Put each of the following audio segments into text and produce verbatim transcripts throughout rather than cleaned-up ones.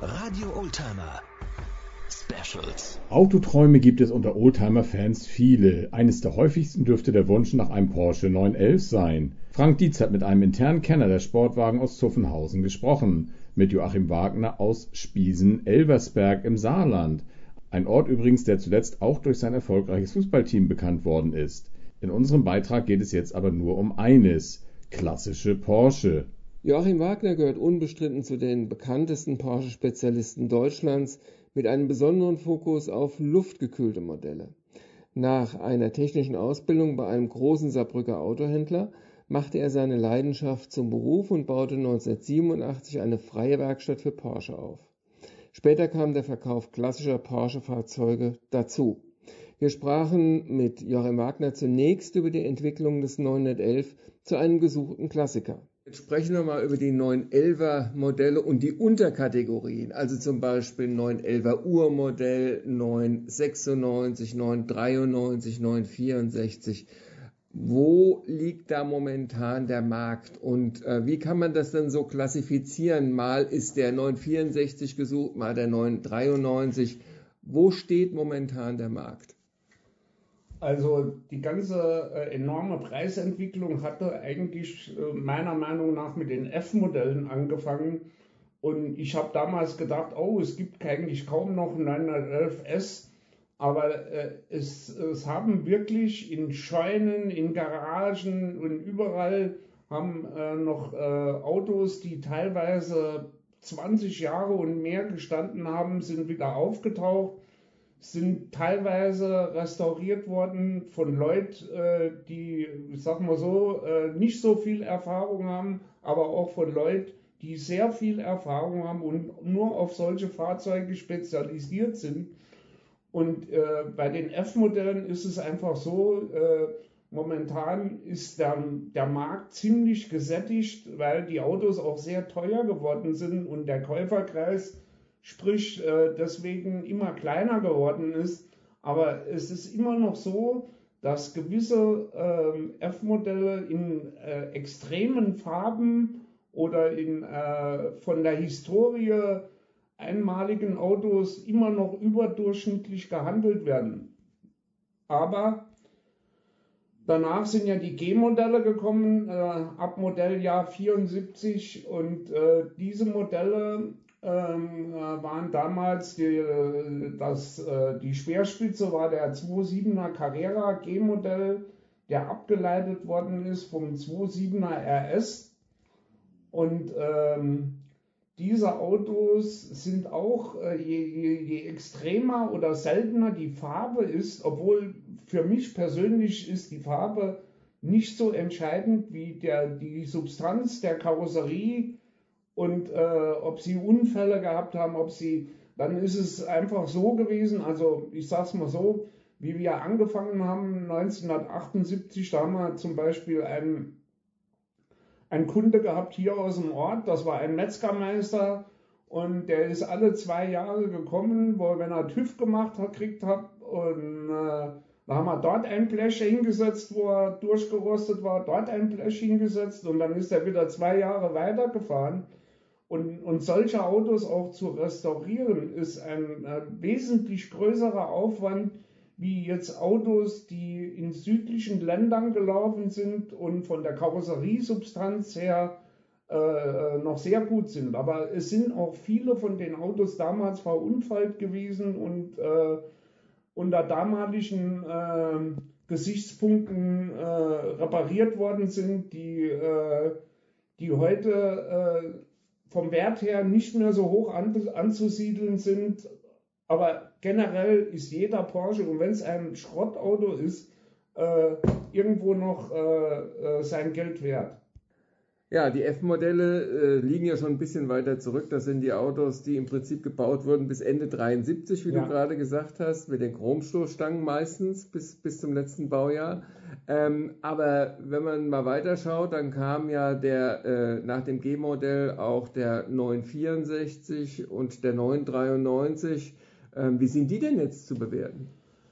Radio Oldtimer Specials. Autoträume gibt es unter Oldtimer-Fans viele. Eines der häufigsten dürfte der Wunsch nach einem Porsche neun elf sein. Frank Dietz hat mit einem internen Kenner der Sportwagen aus Zuffenhausen gesprochen. Mit Joachim Wagner aus Spiesen-Elversberg im Saarland. Ein Ort übrigens, der zuletzt auch durch sein erfolgreiches Fußballteam bekannt worden ist. In unserem Beitrag geht es jetzt aber nur um eines: klassische Porsche. Joachim Wagner gehört unbestritten zu den bekanntesten Porsche-Spezialisten Deutschlands mit einem besonderen Fokus auf luftgekühlte Modelle. Nach einer technischen Ausbildung bei einem großen Saarbrücker Autohändler machte er seine Leidenschaft zum Beruf und baute neunzehnhundertsiebenundachtzig eine freie Werkstatt für Porsche auf. Später kam der Verkauf klassischer Porsche-Fahrzeuge dazu. Wir sprachen mit Joachim Wagner zunächst über die Entwicklung des neunhundertelf zu einem gesuchten Klassiker. Jetzt sprechen wir mal über die neun elfer Modelle und die Unterkategorien, also zum Beispiel neun elfer Urmodell, neun sechsundneunzig, neun dreiundneunzig, neun vierundsechzig. Wo liegt da momentan der Markt und äh, wie kann man das denn so klassifizieren? Mal ist der neun vierundsechzig gesucht, mal der neun dreiundneunzig. Wo steht momentan der Markt? Also die ganze äh, enorme Preisentwicklung hatte eigentlich äh, meiner Meinung nach mit den F-Modellen angefangen. Und ich habe damals gedacht, oh, es gibt eigentlich kaum noch einen neunhundertelf S. Aber äh, es, es haben wirklich in Scheunen, in Garagen und überall haben äh, noch äh, Autos, die teilweise zwanzig Jahre und mehr gestanden haben, sind wieder aufgetaucht. Sind teilweise restauriert worden von Leuten, äh, die, ich sag mal so, äh, nicht so viel Erfahrung haben, aber auch von Leuten, die sehr viel Erfahrung haben und nur auf solche Fahrzeuge spezialisiert sind. Und äh, bei den F-Modellen ist es einfach so, äh, momentan ist der, der Markt ziemlich gesättigt, weil die Autos auch sehr teuer geworden sind und der Käuferkreis sprich äh, deswegen immer kleiner geworden ist. Aber es ist immer noch so, dass gewisse äh, F-Modelle in äh, extremen Farben oder in äh, von der Historie einmaligen Autos immer noch überdurchschnittlich gehandelt werden. Aber danach sind ja die G-Modelle gekommen, äh, ab Modelljahr vierundsiebzig und äh, diese Modelle Ähm, waren damals, die, das, äh, die Speerspitze war der siebenundzwanziger Carrera G-Modell, der abgeleitet worden ist vom siebenundzwanziger R S. Und ähm, diese Autos sind auch, äh, je, je, je extremer oder seltener die Farbe ist, obwohl für mich persönlich ist die Farbe nicht so entscheidend wie der, die Substanz der Karosserie. Und äh, ob sie Unfälle gehabt haben, ob sie, dann ist es einfach so gewesen, also ich sag's mal so, wie wir angefangen haben, neunzehnhundertachtundsiebzig, da haben wir zum Beispiel einen, einen Kunde gehabt hier aus dem Ort, das war ein Metzgermeister und der ist alle zwei Jahre gekommen, wo wenn er TÜV gemacht hat, kriegt hat und äh, da haben wir dort ein Blech hingesetzt, wo er durchgerostet war, dort ein Blech hingesetzt und dann ist er wieder zwei Jahre weitergefahren. Und, und solche Autos auch zu restaurieren, ist ein äh, wesentlich größerer Aufwand, wie jetzt Autos, die in südlichen Ländern gelaufen sind und von der Karosseriesubstanz her äh, noch sehr gut sind. Aber es sind auch viele von den Autos damals verunfallt gewesen und äh, unter damaligen äh, Gesichtspunkten äh, repariert worden sind, die, äh, die heute äh, vom Wert her nicht mehr so hoch an, anzusiedeln sind. Aber generell ist jeder Porsche, und wenn es ein Schrottauto ist, äh, irgendwo noch äh, äh, sein Geld wert. Ja, die F-Modelle äh, liegen ja schon ein bisschen weiter zurück. Das sind die Autos, die im Prinzip gebaut wurden bis Ende dreiundsiebzig, wie ja. du gerade gesagt hast, mit den Chromstoßstangen meistens bis, bis zum letzten Baujahr. Ähm, aber wenn man mal weiterschaut, dann kam ja der äh, nach dem G-Modell auch der neun vierundsechzig und der neun dreiundneunzig. Ähm, wie sind die denn jetzt zu bewerten?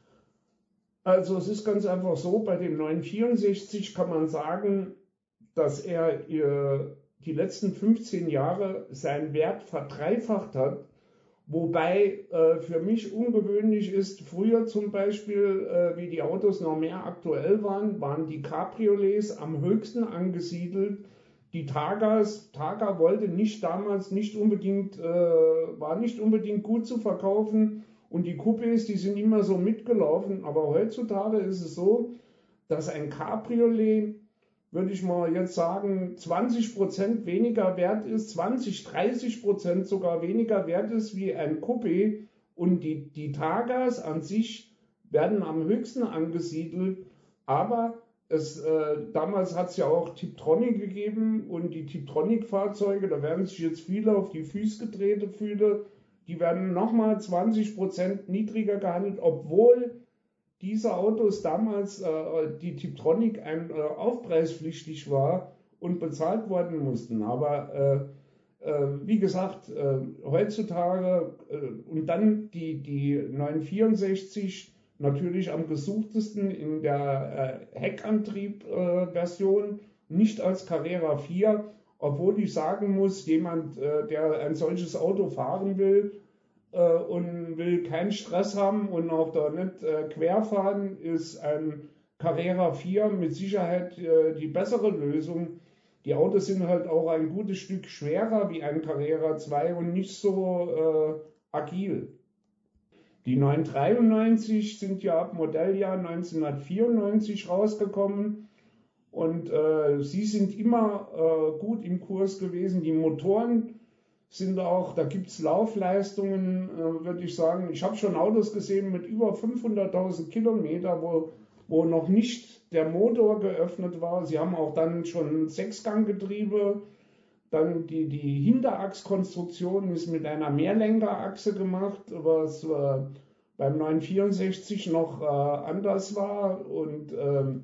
Also es ist ganz einfach so, bei dem neun vierundsechzig kann man sagen, dass er äh, die letzten fünfzehn Jahre seinen Wert verdreifacht hat Wobei äh, für mich ungewöhnlich ist, früher zum Beispiel, äh, wie die Autos noch mehr aktuell waren, waren die Cabriolets am höchsten angesiedelt. Die Targas, Targa wollte nicht damals nicht unbedingt, äh, war nicht unbedingt gut zu verkaufen und die Coupés, die sind immer so mitgelaufen. Aber heutzutage ist es so, dass ein Cabriolet, würde ich mal jetzt sagen, zwanzig Prozent weniger wert ist, zwanzig, dreißig Prozent sogar weniger wert ist wie ein Coupé. Und die, die Targas an sich werden am höchsten angesiedelt. Aber es, äh, damals hat es ja auch Tiptronic gegeben und die Tiptronic-Fahrzeuge, da werden sich jetzt viele auf die Füße getreten fühlen, die werden nochmal zwanzig Prozent niedriger gehandelt, obwohl diese Autos damals, äh, die Tiptronic, ein, äh, aufpreispflichtig war und bezahlt worden mussten. Aber äh, äh, wie gesagt, äh, heutzutage äh, und dann die, die neunhundertvierundsechzig natürlich am gesuchtesten in der äh, Heckantrieb-Version, äh, nicht als Carrera vier, obwohl ich sagen muss, jemand, äh, der ein solches Auto fahren will, und will keinen Stress haben und auch da nicht äh, querfahren, ist ein Carrera vier mit Sicherheit äh, die bessere Lösung. Die Autos sind halt auch ein gutes Stück schwerer wie ein Carrera zwei und nicht so äh, agil. Die neunhundertdreiundneunzig sind ja ab Modelljahr neunzehnhundertvierundneunzig rausgekommen und äh, sie sind immer äh, gut im Kurs gewesen. Die Motoren sind auch, da gibt es Laufleistungen, äh, würde ich sagen. Ich habe schon Autos gesehen mit über fünfhunderttausend Kilometer, wo, wo noch nicht der Motor geöffnet war. Sie haben auch dann schon Sechsganggetriebe. Dann die, die Hinterachskonstruktion ist mit einer Mehrlenkerachse gemacht, was äh, beim neunhundertvierundsechzig noch äh, anders war. Und ähm,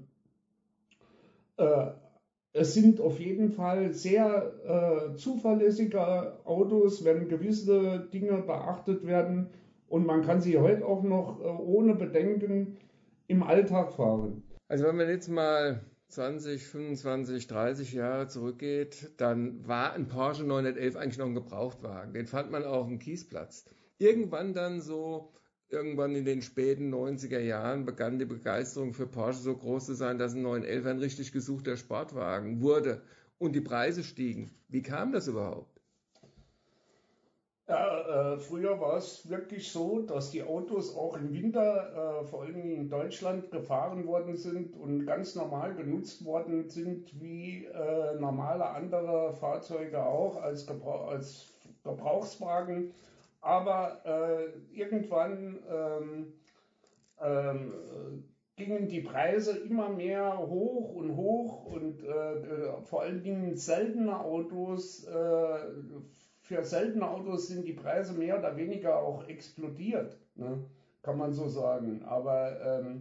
äh, es sind auf jeden Fall sehr äh, zuverlässige Autos, wenn gewisse Dinge beachtet werden. Und man kann sie heute auch noch äh, ohne Bedenken im Alltag fahren. Also wenn man jetzt mal zwanzig, fünfundzwanzig, dreißig Jahre zurückgeht, dann war ein Porsche neunhundertelf eigentlich noch ein Gebrauchtwagen. Den fand man auf dem Kiesplatz. Irgendwann dann so, irgendwann in den späten neunziger Jahren begann die Begeisterung für Porsche so groß zu sein, dass ein neunhundertelf ein richtig gesuchter Sportwagen wurde und die Preise stiegen. Wie kam das überhaupt? Ja, äh, früher war es wirklich so, dass die Autos auch im Winter, äh, vor allem in Deutschland, gefahren worden sind und ganz normal genutzt worden sind, wie äh, normale andere Fahrzeuge auch als, Gebrauch, als Gebrauchswagen. Aber äh, irgendwann ähm, ähm, gingen die Preise immer mehr hoch und hoch und äh, vor allen Dingen seltene Autos. Äh, Für seltene Autos sind die Preise mehr oder weniger auch explodiert, ne? Kann man so sagen. Aber ähm,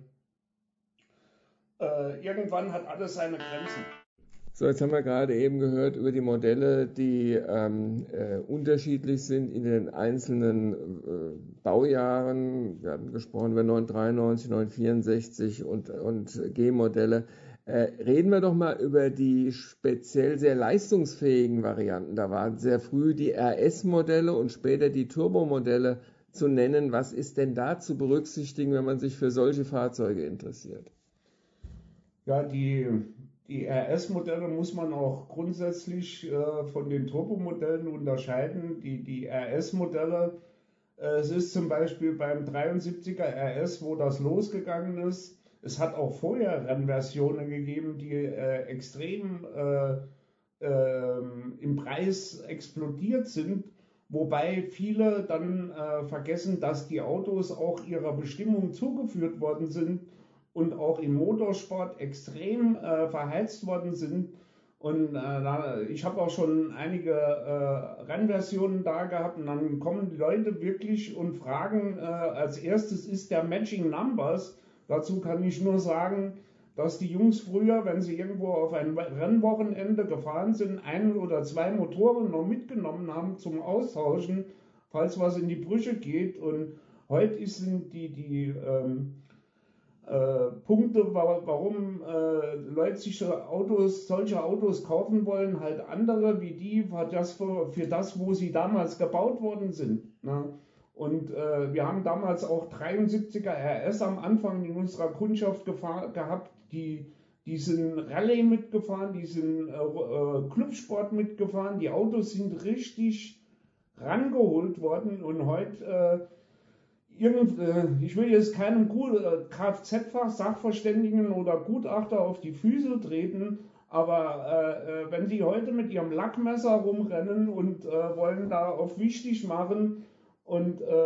äh, irgendwann hat alles seine Grenzen. So, jetzt haben wir gerade eben gehört über die Modelle, die ähm, äh, unterschiedlich sind in den einzelnen äh, Baujahren. Wir hatten gesprochen über neunhundertdreiundneunzig, neunhundertvierundsechzig und, und G-Modelle. Äh, reden wir doch mal über die speziell sehr leistungsfähigen Varianten. Da waren sehr früh die R S-Modelle und später die Turbo-Modelle zu nennen. Was ist denn da zu berücksichtigen, wenn man sich für solche Fahrzeuge interessiert? Ja, die, die R S-Modelle muss man auch grundsätzlich äh, von den Turbo-Modellen unterscheiden. Die, die R S-Modelle, äh, es ist zum Beispiel beim dreiundsiebziger R S, wo das losgegangen ist. Es hat auch vorher Rennversionen gegeben, die äh, extrem äh, äh, im Preis explodiert sind, wobei viele dann äh, vergessen, dass die Autos auch ihrer Bestimmung zugeführt worden sind und auch im Motorsport extrem äh, verheizt worden sind. Und äh, ich habe auch schon einige äh, Rennversionen da gehabt und dann kommen die Leute wirklich und fragen, äh, als erstes ist der Matching Numbers. Dazu kann ich nur sagen, dass die Jungs früher, wenn sie irgendwo auf ein Rennwochenende gefahren sind, ein oder zwei Motoren noch mitgenommen haben zum Austauschen, falls was in die Brüche geht. Und heute sind die, die ähm, äh, Punkte, warum äh, Leute sich so Autos, solche Autos kaufen wollen, halt andere wie die für das, für das wo sie damals gebaut worden sind. Ne? Und äh, wir haben damals auch dreiundsiebziger R S am Anfang in unserer Kundschaft gefahr, gehabt, die, die sind Rallye mitgefahren, die sind äh, äh, Clubsport mitgefahren, die Autos sind richtig rangeholt worden und heute, äh, irgend, äh, ich will jetzt keinem äh, Kfz-Sachverständigen oder Gutachter auf die Füße treten, aber äh, wenn sie heute mit ihrem Lackmesser rumrennen und äh, wollen da auf wichtig machen und äh,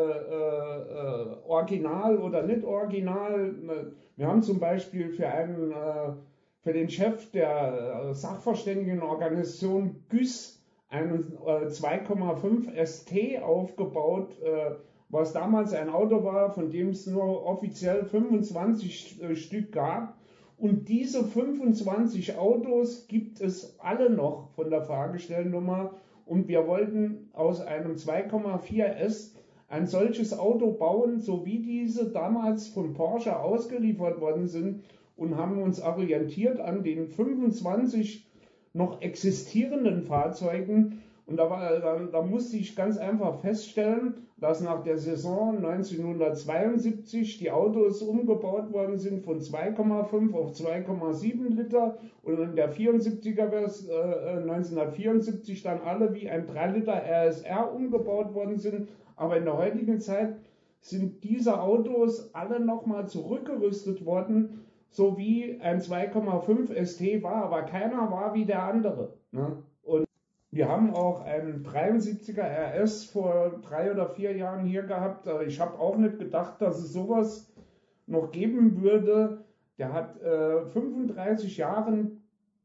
äh, original oder nicht original, wir haben zum Beispiel für einen, äh, für den Chef der Sachverständigenorganisation G Ü S einen äh, zwei Komma fünf S T aufgebaut, äh, was damals ein Auto war, von dem es nur offiziell fünfundzwanzig äh, Stück gab. Und diese fünfundzwanzig Autos gibt es alle noch von der Fahrgestellnummer. Und wir wollten aus einem zwei Komma vier S ein solches Auto bauen, so wie diese damals von Porsche ausgeliefert worden sind, und haben uns orientiert an den fünfundzwanzig noch existierenden Fahrzeugen. Und da, war, da, da musste ich ganz einfach feststellen, dass nach der Saison neunzehnhundertzweiundsiebzig die Autos umgebaut worden sind von zwei Komma fünf auf zwei Komma sieben Liter und in der vierundsiebziger Vers, äh, neunzehnhundertvierundsiebzig dann alle wie ein drei Liter R S R umgebaut worden sind. Aber in der heutigen Zeit sind diese Autos alle nochmal zurückgerüstet worden, so wie ein zwei Komma fünf S T war, aber keiner war wie der andere. Ne? Und wir haben auch einen dreiundsiebziger R S vor drei oder vier Jahren hier gehabt. Ich habe auch nicht gedacht, dass es sowas noch geben würde. Der hat äh, fünfunddreißig Jahren,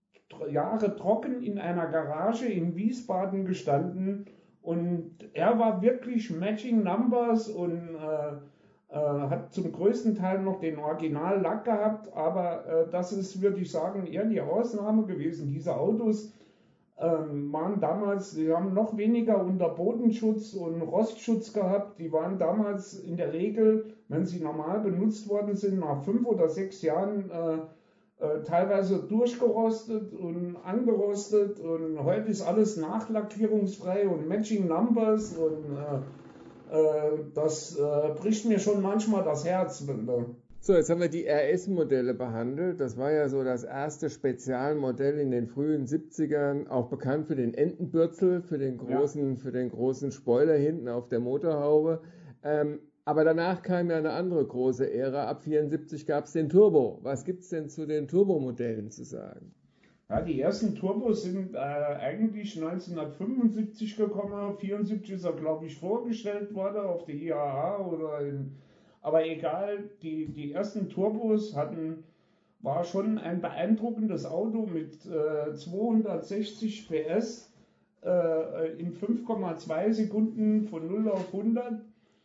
Jahre trocken in einer Garage in Wiesbaden gestanden und er war wirklich Matching Numbers und äh, äh, hat zum größten Teil noch den Originallack gehabt, aber äh, das ist, würde ich sagen, eher die Ausnahme gewesen. Diese Autos ähm, waren damals, die haben noch weniger Unterbodenschutz und Rostschutz gehabt. Die waren damals in der Regel, wenn sie normal benutzt worden sind, nach fünf oder sechs Jahren äh, äh, teilweise durchgerostet und angerostet. Und heute ist alles nachlackierungsfrei und Matching Numbers und äh, äh, das äh, bricht mir schon manchmal das Herz. So, jetzt haben wir die R S-Modelle behandelt. Das war ja so das erste Spezialmodell in den frühen siebzigern, auch bekannt für den Entenbürzel, für den großen, ja. für den großen Spoiler hinten auf der Motorhaube. Ähm, aber danach kam ja eine andere große Ära. Ab vierundsiebzig gab es den Turbo. Was gibt es denn zu den Turbomodellen zu sagen? Ja, die ersten Turbos sind äh, eigentlich neunzehnhundertfünfundsiebzig gekommen. vierundsiebzig ist er, glaube ich, vorgestellt worden auf der I A A oder in... Aber egal, die, die ersten Turbos hatten, war schon ein beeindruckendes Auto mit äh, zweihundertsechzig P S äh, in fünf Komma zwei Sekunden von null auf hundert.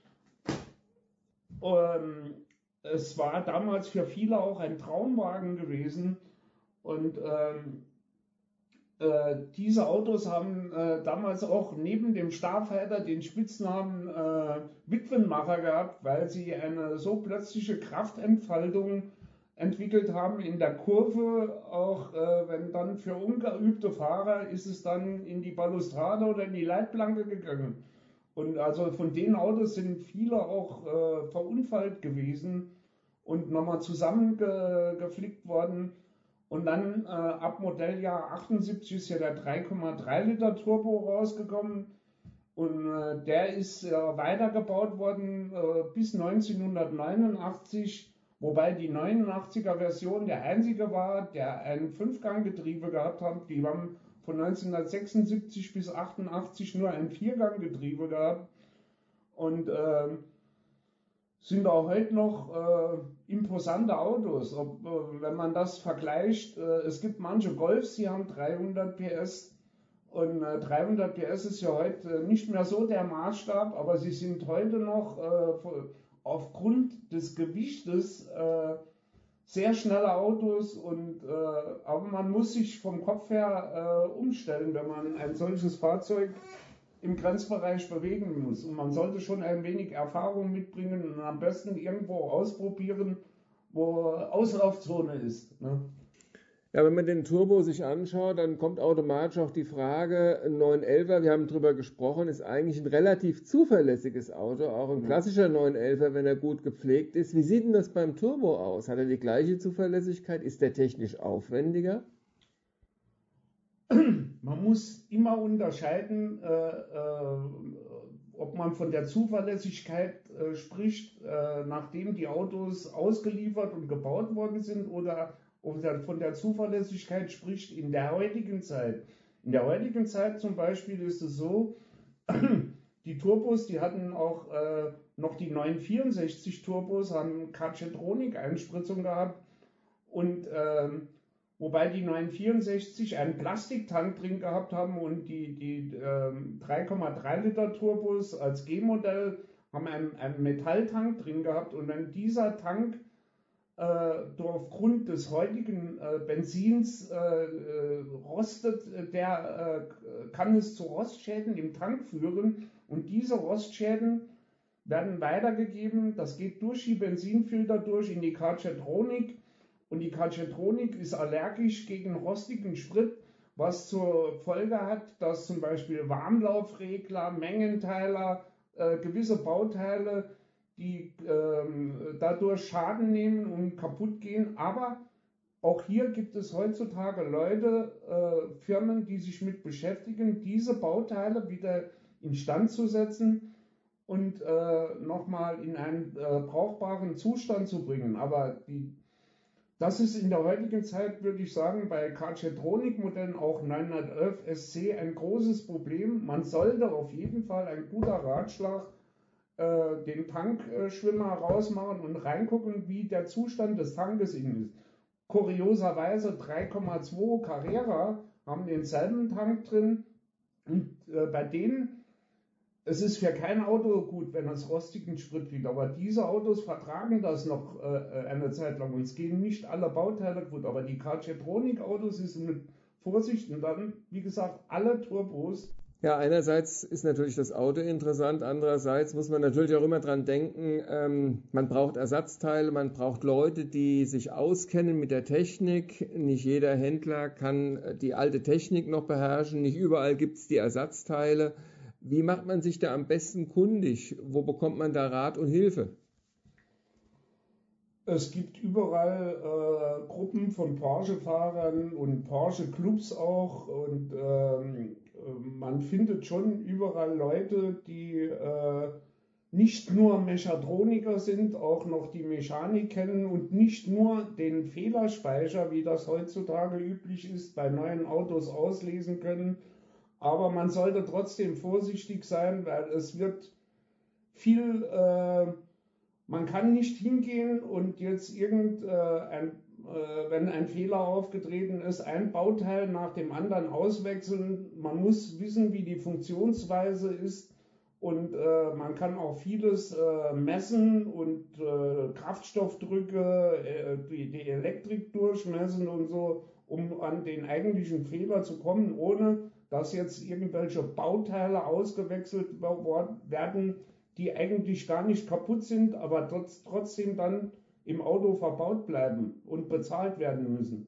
Ähm, es war damals für viele auch ein Traumwagen gewesen und ähm, äh, diese Autos haben äh, damals auch neben dem Starfighter den Spitznamen äh, Witwenmacher gehabt, weil sie eine so plötzliche Kraftentfaltung entwickelt haben in der Kurve, auch äh, wenn dann für ungeübte Fahrer ist es dann in die Balustrade oder in die Leitplanke gegangen. Und also von den Autos sind viele auch äh, verunfallt gewesen und nochmal zusammengeflickt worden. Und dann äh, ab Modelljahr achtundsiebzig ist ja der drei Komma drei Liter Turbo rausgekommen und äh, der ist äh, weitergebaut worden äh, bis neunzehnhundertneunundachtzig, wobei die neunundachtziger Version der einzige war, der ein Fünfganggetriebe gehabt hat. Die haben von neunzehnhundertsechsundsiebzig bis achtundachtzig nur ein Vierganggetriebe gehabt und äh, sind auch heute noch äh, imposante Autos. Ob, äh, wenn man das vergleicht, äh, es gibt manche Golfs, die haben dreihundert P S und äh, dreihundert P S ist ja heute äh, nicht mehr so der Maßstab, aber sie sind heute noch äh, aufgrund des Gewichtes äh, sehr schnelle Autos und äh, aber man muss sich vom Kopf her äh, umstellen, wenn man ein solches Fahrzeug im Grenzbereich bewegen muss. Und man sollte schon ein wenig Erfahrung mitbringen und am besten irgendwo ausprobieren, wo Auslaufzone ist. Ne? Ja, wenn man den Turbo sich anschaut, dann kommt automatisch auch die Frage, ein neun elfer, wir haben drüber gesprochen, ist eigentlich ein relativ zuverlässiges Auto, auch ein klassischer neun elfer, wenn er gut gepflegt ist. Wie sieht denn das beim Turbo aus? Hat er die gleiche Zuverlässigkeit? Ist der technisch aufwendiger? Man muss immer unterscheiden, äh, äh, ob man von der Zuverlässigkeit äh, spricht, äh, nachdem die Autos ausgeliefert und gebaut worden sind, oder ob man von der Zuverlässigkeit spricht in der heutigen Zeit. In der heutigen Zeit zum Beispiel ist es so, die Turbos, die hatten auch äh, noch die neunhundertvierundsechzig Turbos, haben Carcetronic-Einspritzung gehabt, und ähm, wobei die neunhundertvierundsechzig einen Plastiktank drin gehabt haben, und die, die ähm, drei Komma drei Liter Turbos als G-Modell haben einen, einen Metalltank drin gehabt, und wenn dieser Tank äh, aufgrund des heutigen äh, Benzins äh, äh, rostet, der äh, kann es zu Rostschäden im Tank führen, und diese Rostschäden werden weitergegeben, das geht durch die Benzinfilter durch in die Carcetronic. Und die Carcetronic ist allergisch gegen rostigen Sprit, was zur Folge hat, dass zum Beispiel Warmlaufregler, Mengenteiler, äh, gewisse Bauteile, die ähm, dadurch Schaden nehmen und kaputt gehen. Aber auch hier gibt es heutzutage Leute, äh, Firmen, die sich mit beschäftigen, diese Bauteile wieder instand zu setzen und äh, nochmal in einen äh, brauchbaren Zustand zu bringen. Aber die Das ist in der heutigen Zeit, würde ich sagen, bei Carcetronic-Modellen, auch neunhundertelf S C, ein großes Problem. Man sollte auf jeden Fall, ein guter Ratschlag, äh, den Tankschwimmer rausmachen und reingucken, wie der Zustand des Tankes innen ist. Kurioserweise drei Komma zwei Carrera haben denselben Tank drin, und äh, bei denen, es ist für kein Auto gut, wenn es rostigen Sprit kriegt, aber diese Autos vertragen das noch äh, eine Zeit lang, und es gehen nicht alle Bauteile gut, aber die Carcetronic-Autos ist mit Vorsicht, und dann, wie gesagt, alle Turbos. Ja, einerseits ist natürlich das Auto interessant, andererseits muss man natürlich auch immer dran denken, ähm, man braucht Ersatzteile, man braucht Leute, die sich auskennen mit der Technik. Nicht jeder Händler kann die alte Technik noch beherrschen, nicht überall gibt es die Ersatzteile. Wie macht man sich da am besten kundig? Wo bekommt man da Rat und Hilfe? Es gibt überall äh, Gruppen von Porsche-Fahrern und Porsche-Clubs auch, und ähm, man findet schon überall Leute, die äh, nicht nur Mechatroniker sind, auch noch die Mechanik kennen und nicht nur den Fehlerspeicher, wie das heutzutage üblich ist, bei neuen Autos auslesen können. Aber man sollte trotzdem vorsichtig sein, weil es wird viel, äh, man kann nicht hingehen und jetzt irgend, äh, ein, äh, wenn ein Fehler aufgetreten ist, ein Bauteil nach dem anderen auswechseln. Man muss wissen, wie die Funktionsweise ist, und äh, man kann auch vieles äh, messen und äh, Kraftstoffdrücke, äh, die, die Elektrik durchmessen und so, um an den eigentlichen Fehler zu kommen, ohne dass jetzt irgendwelche Bauteile ausgewechselt werden, die eigentlich gar nicht kaputt sind, aber trotz, trotzdem dann im Auto verbaut bleiben und bezahlt werden müssen.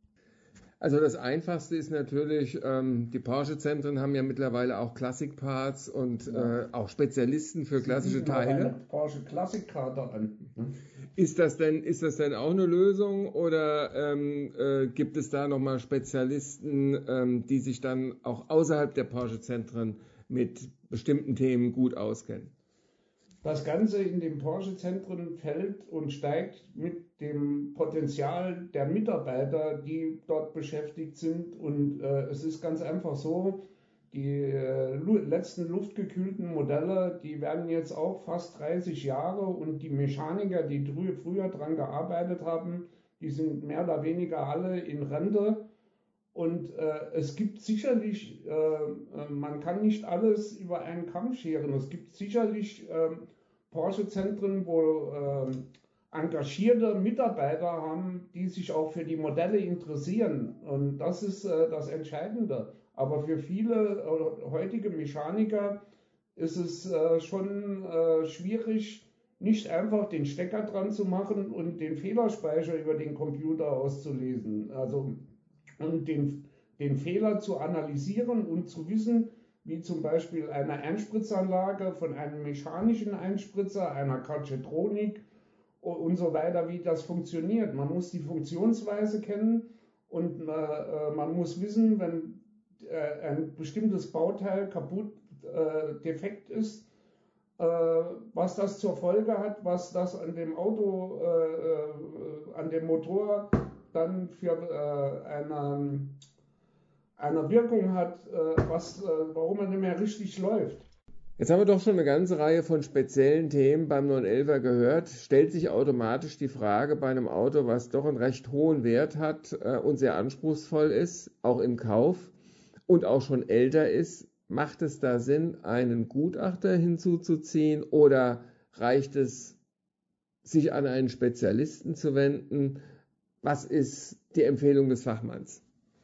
Also das Einfachste ist natürlich, ähm, die Porsche-Zentren haben ja mittlerweile auch Classic Parts und Ja. äh, auch Spezialisten für klassische Sie bieten auch Teile. eine Porsche Classic-Karte an. Ist das denn, ist das denn auch eine Lösung, oder ähm, äh, gibt es da nochmal Spezialisten, ähm, die sich dann auch außerhalb der Porsche-Zentren mit bestimmten Themen gut auskennen? Das Ganze in den Porsche-Zentren fällt und steigt mit dem Potenzial der Mitarbeiter, die dort beschäftigt sind. Und äh, es ist ganz einfach so, die äh, letzten luftgekühlten Modelle, die werden jetzt auch fast dreißig Jahre, und die Mechaniker, die drü- früher dran gearbeitet haben, die sind mehr oder weniger alle in Rente. Und äh, es gibt sicherlich, äh, äh, man kann nicht alles über einen Kamm scheren. Es gibt sicherlich äh, Porsche-Zentren, wo äh, engagierte Mitarbeiter haben, die sich auch für die Modelle interessieren. Und das ist äh, das Entscheidende. Aber für viele äh, heutige Mechaniker ist es äh, schon äh, schwierig, nicht einfach den Stecker dran zu machen und den Fehlerspeicher über den Computer auszulesen. Also und den, den Fehler zu analysieren und zu wissen, wie zum Beispiel eine Einspritzanlage von einem mechanischen Einspritzer, einer Karchetronik und so weiter, wie das funktioniert. Man muss die Funktionsweise kennen und äh, man muss wissen, wenn äh, ein bestimmtes Bauteil kaputt, äh, defekt ist, äh, was das zur Folge hat, was das an dem Auto, äh, an dem Motor dann für äh, eine, eine Wirkung hat, äh, was, äh, warum er nicht mehr richtig läuft. Jetzt haben wir doch schon eine ganze Reihe von speziellen Themen beim neun elfer gehört. Stellt sich automatisch die Frage bei einem Auto, was doch einen recht hohen Wert hat äh, und sehr anspruchsvoll ist, auch im Kauf und auch schon älter ist, macht es da Sinn, einen Gutachter hinzuzuziehen oder reicht es, sich an einen Spezialisten zu wenden? Was ist die Empfehlung des Fachmanns?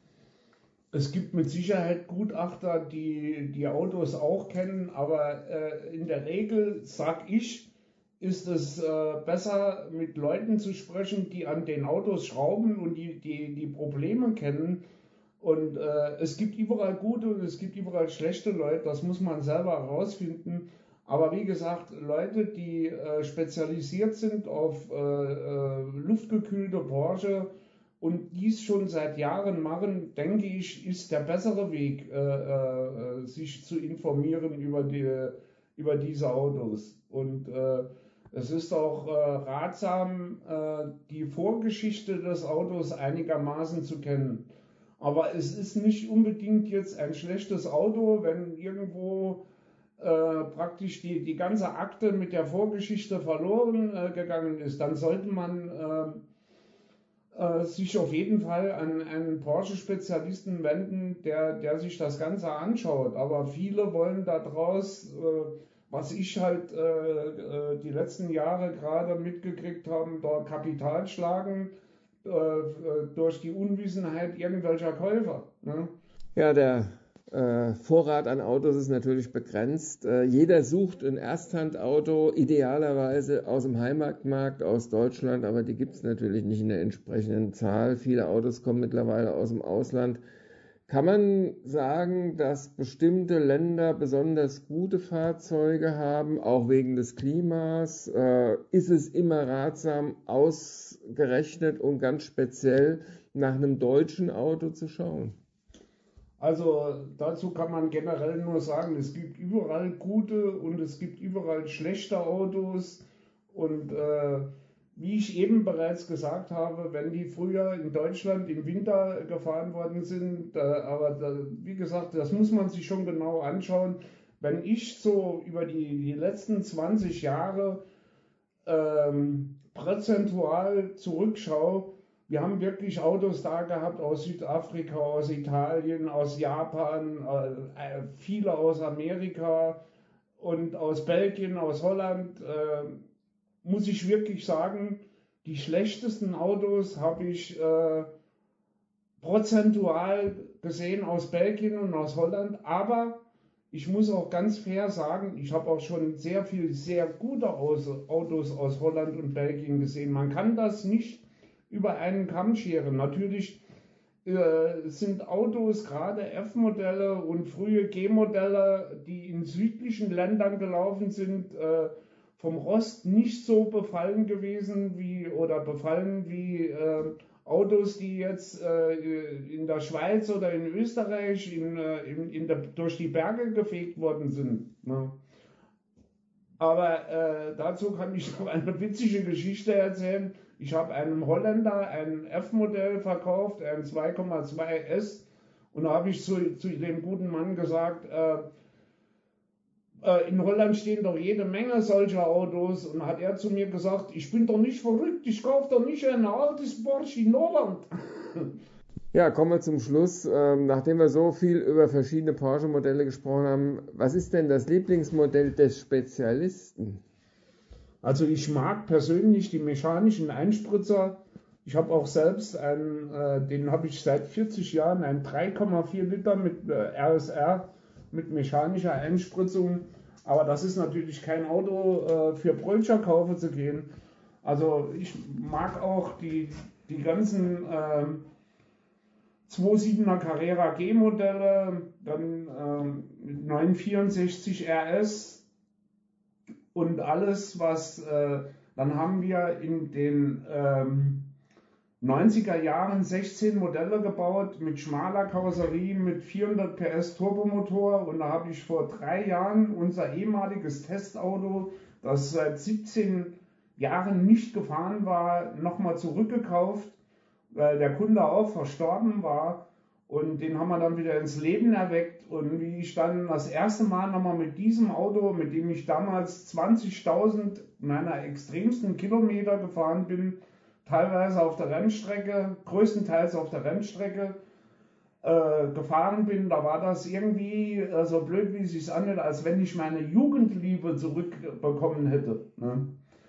Es gibt mit Sicherheit Gutachter, die die Autos auch kennen, aber äh, in der Regel, sag ich, ist es äh, besser, mit Leuten zu sprechen, die an den Autos schrauben und die die, die Probleme kennen. Und äh, es gibt überall gute und es gibt überall schlechte Leute, das muss man selber herausfinden. Aber wie gesagt, Leute, die äh, spezialisiert sind auf äh, äh, luftgekühlte Porsche, und dies schon seit Jahren machen, denke ich, ist der bessere Weg, äh, äh, sich zu informieren über, die, über diese Autos. Und äh, es ist auch äh, ratsam, äh, die Vorgeschichte des Autos einigermaßen zu kennen. Aber es ist nicht unbedingt jetzt ein schlechtes Auto, wenn irgendwo äh, praktisch die, die ganze Akte mit der Vorgeschichte verloren äh, gegangen ist. Dann sollte man äh, sich auf jeden Fall an einen Porsche-Spezialisten wenden, der, der sich das Ganze anschaut. Aber viele wollen daraus, äh, was ich halt äh, die letzten Jahre gerade mitgekriegt habe, da Kapital schlagen äh, durch die Unwissenheit irgendwelcher Käufer. Ne? Ja, der äh, Vorrat an Autos ist natürlich begrenzt. Äh, jeder sucht ein Ersthandauto, idealerweise aus dem Heimatmarkt, aus Deutschland, aber die gibt es natürlich nicht in der entsprechenden Zahl. Viele Autos kommen mittlerweile aus dem Ausland. Kann man sagen, dass bestimmte Länder besonders gute Fahrzeuge haben, auch wegen des Klimas? Äh, ist es immer ratsam, ausgerechnet und ganz speziell nach einem deutschen Auto zu schauen? Also dazu kann man generell nur sagen, es gibt überall gute und es gibt überall schlechte Autos. Und äh, wie ich eben bereits gesagt habe, wenn die früher in Deutschland im Winter gefahren worden sind, äh, aber da, wie gesagt, das muss man sich schon genau anschauen. Wenn ich so über die, die letzten zwanzig Jahre ähm, prozentual zurückschaue, wir haben wirklich Autos da gehabt aus Südafrika, aus Italien, aus Japan, äh, viele aus Amerika und aus Belgien, aus Holland. Äh, muss ich wirklich sagen, die schlechtesten Autos habe ich äh, prozentual gesehen aus Belgien und aus Holland. Aber ich muss auch ganz fair sagen, ich habe auch schon sehr viel sehr gute Autos aus Holland und Belgien gesehen. Man kann das nicht über einen Kamm scheren. Natürlich äh, sind Autos, gerade F-Modelle und frühe G-Modelle, die in südlichen Ländern gelaufen sind, äh, vom Rost nicht so befallen gewesen wie oder befallen wie äh, Autos, die jetzt äh, in der Schweiz oder in Österreich in, äh, in, in der, durch die Berge gefegt worden sind. Ne? Aber äh, dazu kann ich noch eine witzige Geschichte erzählen. Ich habe einem Holländer ein F-Modell verkauft, ein zwei Komma zwei S, und da habe ich zu, zu dem guten Mann gesagt, äh, äh, in Holland stehen doch jede Menge solcher Autos, und hat er zu mir gesagt, ich bin doch nicht verrückt, ich kaufe doch nicht ein altes Porsche in Holland. Ja, kommen wir zum Schluss. Ähm, nachdem wir so viel über verschiedene Porsche-Modelle gesprochen haben, was ist denn das Lieblingsmodell des Spezialisten? Also ich mag persönlich die mechanischen Einspritzer. Ich habe auch selbst einen, äh, den habe ich seit vierzig Jahren, einen drei Komma vier Liter mit äh, R S R mit mechanischer Einspritzung. Aber das ist natürlich kein Auto äh, für Brötcherkaufe zu gehen. Also ich mag auch die, die ganzen äh, zweihundertsiebener Carrera G-Modelle, dann ähm, neunhundertvierundsechzig R S und alles, was, äh, dann haben wir in den ähm, neunziger Jahren sechzehn Modelle gebaut mit schmaler Karosserie, mit vierhundert P S Turbomotor, und da habe ich vor drei Jahren unser ehemaliges Testauto, das seit siebzehn Jahren nicht gefahren war, nochmal zurückgekauft, weil der Kunde auch verstorben war, und den haben wir dann wieder ins Leben erweckt. Und wie ich dann das erste Mal nochmal mit diesem Auto, mit dem ich damals zwanzigtausend meiner extremsten Kilometer gefahren bin, teilweise auf der Rennstrecke, größtenteils auf der Rennstrecke äh, gefahren bin, da war das irgendwie äh, so blöd, wie es sich anhört, als wenn ich meine Jugendliebe zurückbekommen hätte. Ne?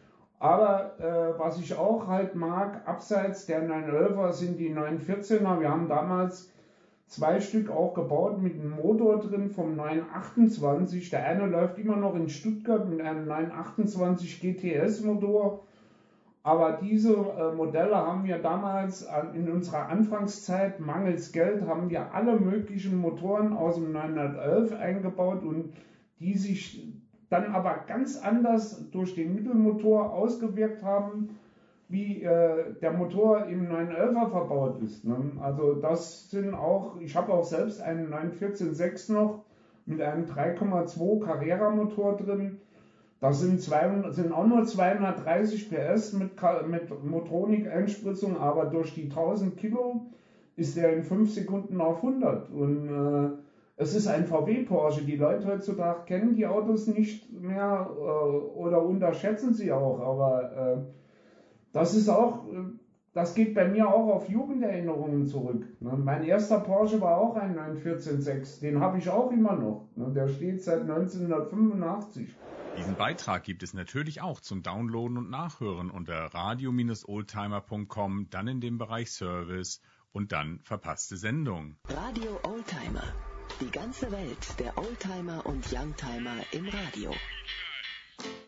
Aber äh, was ich auch halt mag, abseits der neun elfer sind die neun vierzehner. Wir haben damals zwei Stück auch gebaut mit einem Motor drin vom neun achtundzwanzig. Der eine läuft immer noch in Stuttgart mit einem neun achtundzwanzig G T S Motor. Aber diese äh, Modelle haben wir damals äh, in unserer Anfangszeit, mangels Geld, haben wir alle möglichen Motoren aus dem neunhundertelf eingebaut, und die sich dann aber ganz anders durch den Mittelmotor ausgewirkt haben, wie äh, der Motor im neunhundertelfer verbaut ist. Ne? Also das sind auch, ich habe auch selbst einen neun vierzehn sechs noch mit einem drei Komma zwei Carrera Motor drin. Das sind, zweihundert, sind auch nur zweihundertdreißig P S mit, mit Motronik-Einspritzung, aber durch die tausend Kilo ist der in fünf Sekunden auf hundert. Und äh, es ist ein V W Porsche. Die Leute heutzutage kennen die Autos nicht mehr äh, oder unterschätzen sie auch. Aber äh, das ist auch, das geht bei mir auch auf Jugenderinnerungen zurück. Ne? Mein erster Porsche war auch ein neun vierzehn sechs. Den habe ich auch immer noch. Ne? Der steht seit neunzehnhundertfünfundachtzig. Diesen Beitrag gibt es natürlich auch zum Downloaden und Nachhören unter radio Bindestrich oldtimer Punkt com, dann in dem Bereich Service und dann verpasste Sendung. Radio Oldtimer. Die ganze Welt der Oldtimer und Youngtimer im Radio.